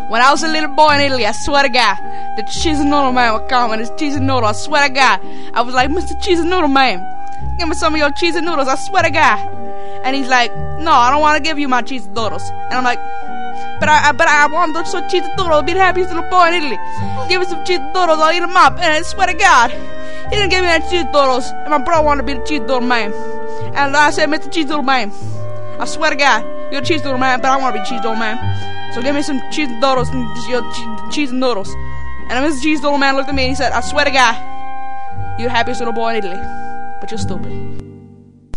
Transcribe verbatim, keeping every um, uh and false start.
When I was a little boy in Italy, I swear to God, the cheese and noodle man would come and his cheese and noodle. I swear to God, I was like, Mister Cheese and Noodle Man, give me some of your cheese and noodles. I swear to God. And he's like, no, I don't want to give you my cheese and noodles. And I'm like, but I, I but I want those cheese and noodles. I'll be the happiest little boy in Italy. Give me some cheese and noodles. I'll eat them up. And I swear to God, he didn't give me any cheese and noodles. And my brother wanted to be the cheese and noodle man. And I said, Mister Cheese and Noodle Man, I swear to God, you're a cheese and noodle man, but I want to be cheese and noodle man. So give me some cheese and noodles and your cheese and noodles. And Mister Cheese and Noodle Man looked at me and he said, I swear to God, you're the happiest little boy in Italy, but you're stupid.